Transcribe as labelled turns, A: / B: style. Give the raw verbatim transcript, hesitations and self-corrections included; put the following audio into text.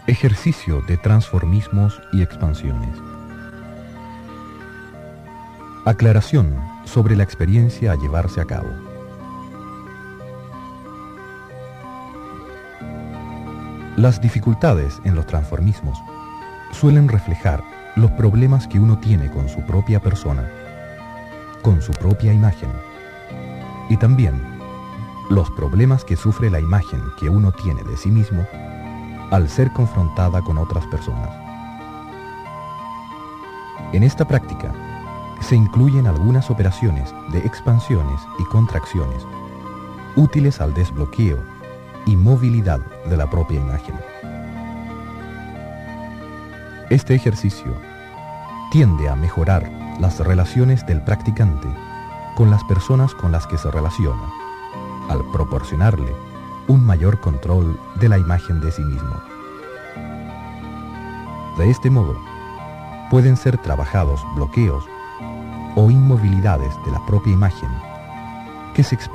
A: Ejercicio de transformismos y expansiones. Aclaración sobre la experiencia a llevarse a cabo. Las dificultades en los transformismos suelen reflejar los problemas que uno tiene con su propia persona, con su propia imagen, y también los problemas que sufre la imagen que uno tiene de sí mismo al ser confrontada con otras personas. En esta práctica se incluyen algunas operaciones de expansiones y contracciones útiles al desbloqueo y movilidad de la propia imagen. Este ejercicio tiende a mejorar las relaciones del practicante con las personas con las que se relaciona, al proporcionarle un mayor control de la imagen de sí mismo. De este modo, pueden ser trabajados bloqueos o inmovilidades de la propia imagen que se expresan